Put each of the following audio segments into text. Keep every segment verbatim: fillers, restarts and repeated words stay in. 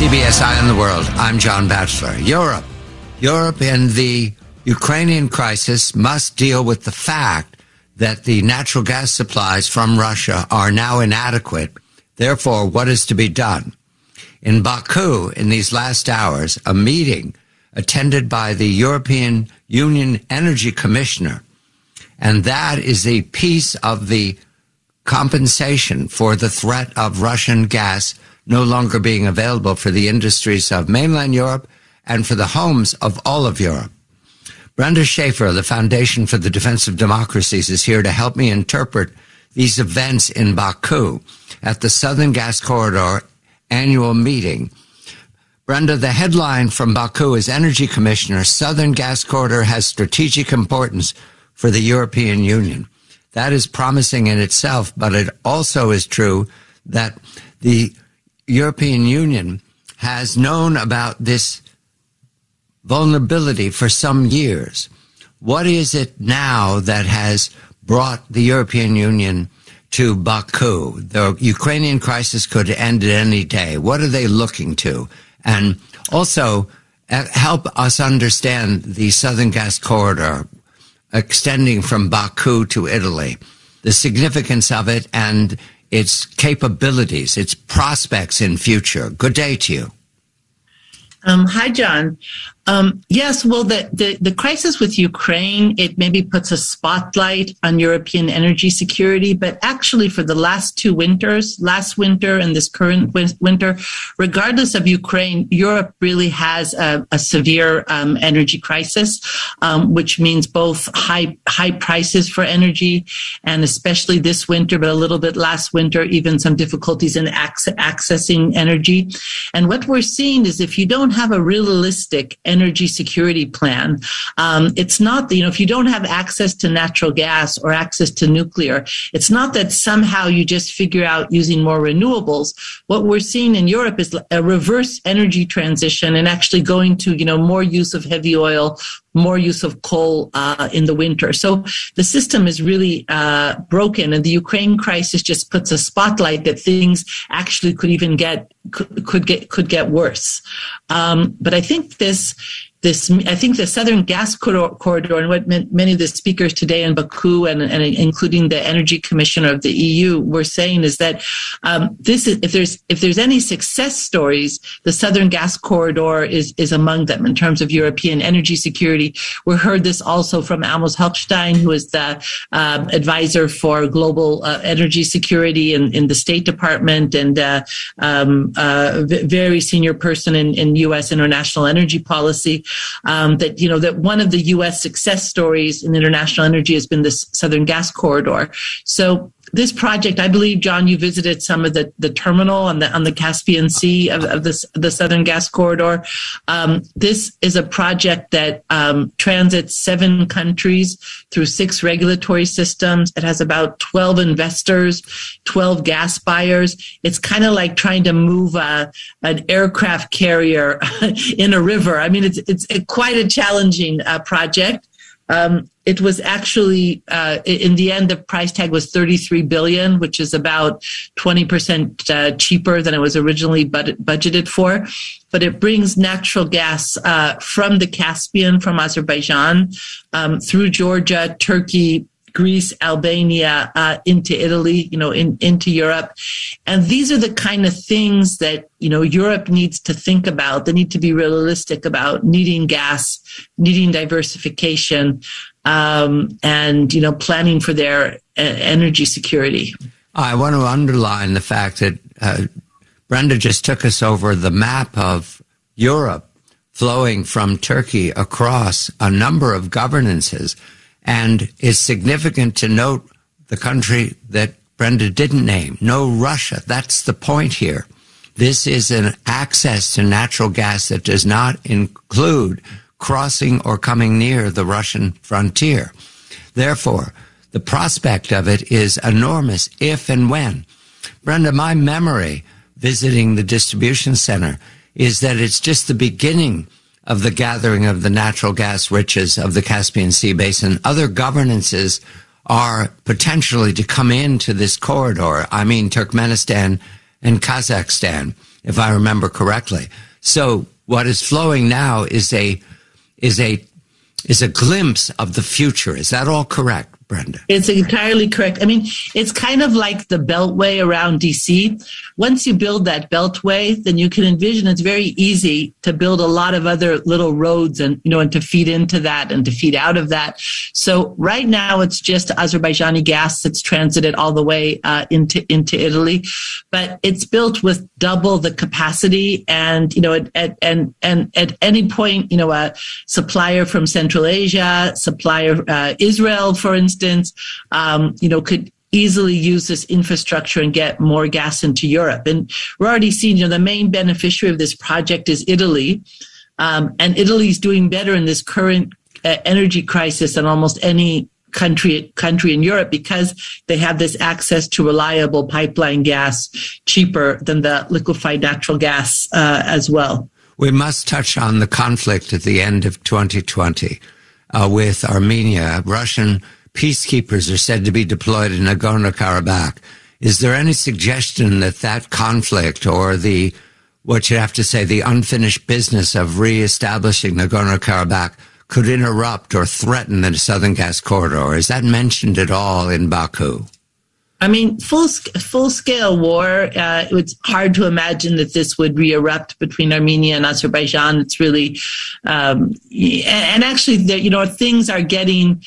C B S Eye on the World. I'm John Batchelor. Europe. Europe in the Ukrainian crisis must deal with the fact that the natural gas supplies from Russia are now inadequate. Therefore, what is to be done? In Baku, in these last hours, a meeting attended by the European Union Energy Commissioner, and that is a piece of the compensation for the threat of Russian gas no longer being available for the industries of mainland Europe and for the homes of all of Europe. Brenda Schaefer of the Foundation for the Defense of Democracies is here to help me interpret these events in Baku at the Southern Gas Corridor annual meeting. Brenda, the headline from Baku is Energy Commissioner, Southern Gas Corridor has strategic importance for the European Union. That is promising in itself, but it also is true that the European Union has known about this vulnerability for some years. What is it now that has brought the European Union to Baku? The Ukrainian crisis could end at any day. What are they looking to? And also help us understand the Southern Gas Corridor extending from Baku to Italy, the significance of it and its capabilities, its prospects in future. Good day to you. Um, hi, John. Um, yes, well, the, the, the crisis with Ukraine, it maybe puts a spotlight on European energy security, but actually for the last two winters, last winter and this current winter, regardless of Ukraine, Europe really has a, a severe um, energy crisis, um, which means both high high prices for energy, and especially this winter, but a little bit last winter, even some difficulties in ac- accessing energy. And what we're seeing is if you don't have a realistic energy security plan. Um, it's not that, you know, if you don't have access to natural gas or access to nuclear, it's not that somehow you just figure out using more renewables. What we're seeing in Europe is a reverse energy transition and actually going to, you know, more use of heavy oil, more use of coal uh, in the winter. So the system is really uh, broken, and the Ukraine crisis just puts a spotlight that things actually could even get could, could get could get worse. Um, but I think this. This, I think the Southern Gas Corridor and what many of the speakers today in Baku and, and including the Energy Commissioner of the E U were saying is that um, this is if there's if there's any success stories, the Southern Gas Corridor is is among them in terms of European energy security. We heard this also from Amos Hochstein, who is the um, advisor for global uh, energy security in, in the State Department and uh, um, uh, very senior person in, in U S international energy policy. Um, that, you know, that one of the U S success stories in international energy has been this Southern Gas Corridor. So this project, I believe, John, you visited some of the, the terminal on the on the Caspian Sea of, of this, the Southern Gas Corridor. Um, this is a project that um, transits seven countries through six regulatory systems. It has about twelve investors, twelve gas buyers. It's kind of like trying to move a, an aircraft carrier in a river. I mean, it's it's quite a challenging uh, project. Um, it was actually, uh, in the end, the price tag was thirty-three billion dollars, which is about twenty percent uh, cheaper than it was originally bud- budgeted for. But it brings natural gas uh, from the Caspian, from Azerbaijan, um, through Georgia, Turkey, Greece, Albania, uh, into Italy, you know, in, into Europe. And these are the kind of things that, you know, Europe needs to think about. They need to be realistic about needing gas, needing diversification, um, and, you know, planning for their uh, energy security. I want to underline the fact that uh, Brenda just took us over the map of Europe flowing from Turkey across a number of governances. And it's significant to note the country that Brenda didn't name, no Russia. That's the point here. This is an access to natural gas that does not include crossing or coming near the Russian frontier. Therefore, the prospect of it is enormous if and when. Brenda, my memory visiting the distribution center is that it's just the beginning of the gathering of the natural gas riches of the Caspian Sea Basin. Other governances are potentially to come into this corridor. I mean, Turkmenistan and Kazakhstan. if I remember correctly. So what is flowing now is a is a is a glimpse of the future. Is that all correct, Brenda? It's entirely correct. I mean, it's kind of like the beltway around D C. Once you build that beltway, then you can envision it's very easy to build a lot of other little roads and, you know, and to feed into that and to feed out of that. So right now it's just Azerbaijani gas that's transited all the way uh, into, into Italy, but it's built with double the capacity. And, you know, at, at, and, and at any point, you know, a supplier from Central Asia, supplier, uh, Israel, for instance, um, you know, could easily use this infrastructure and get more gas into Europe. And we're already seeing, you know, the main beneficiary of this project is Italy. Um, and Italy's doing better in this current uh, energy crisis than almost any country country in Europe because they have this access to reliable pipeline gas cheaper than the liquefied natural gas uh, as well. We must touch on the conflict at the end of twenty twenty uh, with Armenia. Russian peacekeepers are said to be deployed in Nagorno-Karabakh. Is there any suggestion that that conflict or the, what you have to say, the unfinished business of reestablishing Nagorno-Karabakh could interrupt or threaten the Southern Gas Corridor? Is that mentioned at all in Baku? I mean, full full scale war. Uh, it's hard to imagine that this would re-erupt between Armenia and Azerbaijan. It's really, um, and, and actually, the, you know, things are getting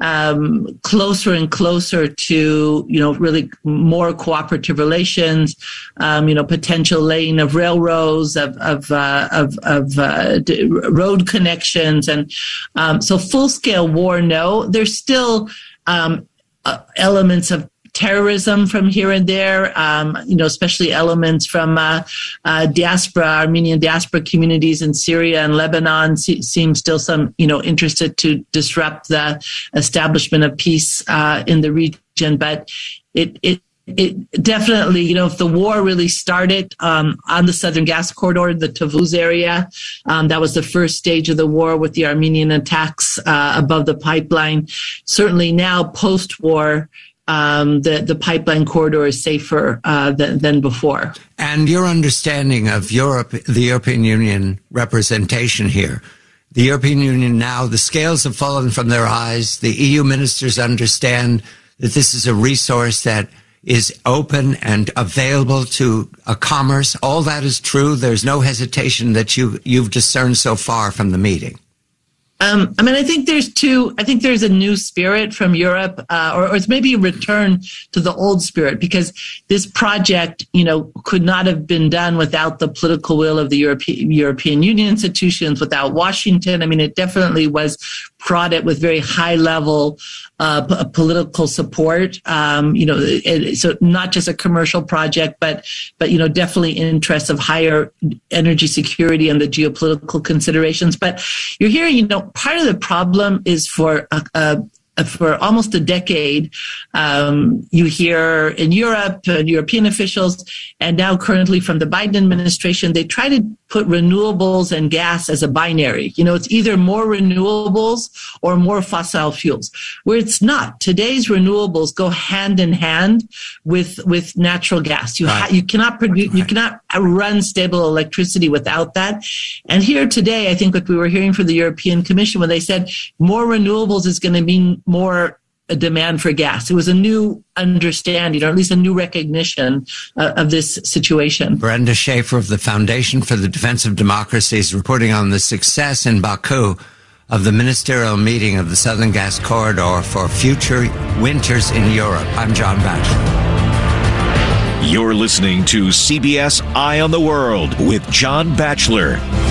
um, closer and closer to, you know, really more cooperative relations. Um, you know, potential laying of railroads, of of uh, of, of uh, road connections, and um, so full scale war. No, there's still um, uh, elements of terrorism from here and there, um, you know, especially elements from uh, uh, diaspora, Armenian diaspora communities in Syria and Lebanon se- seem still some, you know, interested to disrupt the establishment of peace uh, in the region. But it, it, it definitely, you know, if the war really started um, on the Southern Gas Corridor, the Tavuz area, um, that was the first stage of the war with the Armenian attacks uh, above the pipeline. Certainly now, post-war, Um, the, the pipeline corridor is safer uh, than, than before. And your understanding of Europe, the European Union representation here. The European Union now, the scales have fallen from their eyes. The E U ministers understand that this is a resource that is open and available to a commerce. All that is true. There's no hesitation that you, you've discerned so far from the meeting. Um, I mean, I think there's two, I think there's a new spirit from Europe, uh, or, or it's maybe a return to the old spirit, because this project, you know, could not have been done without the political will of the European, European Union institutions, without Washington. I mean, it definitely was prodded with very high level uh, p- political support. Um, you know, it, so not just a commercial project, but, but, you know, definitely interests of higher energy security and the geopolitical considerations. But you're hearing, you know, part of the problem is for a, a for almost a decade, um, you hear in Europe, uh, European officials, and now currently from the Biden administration, they try to put renewables and gas as a binary. You know, it's either more renewables or more fossil fuels, where it's not. Today's renewables go hand in hand with with natural gas. You right. ha- you cannot produce, right. you cannot run stable electricity without that. And here today, I think what we were hearing from the European Commission when they said more renewables is going to mean more a demand for gas. It was a new understanding, or at least a new recognition uh, of this situation. Brenda Schaefer of the Foundation for the Defense of Democracy is reporting on the success in Baku of the ministerial meeting of the Southern Gas Corridor for future winters in Europe. I'm John Batchelor. You're listening to C B S Eye on the World with John Batchelor.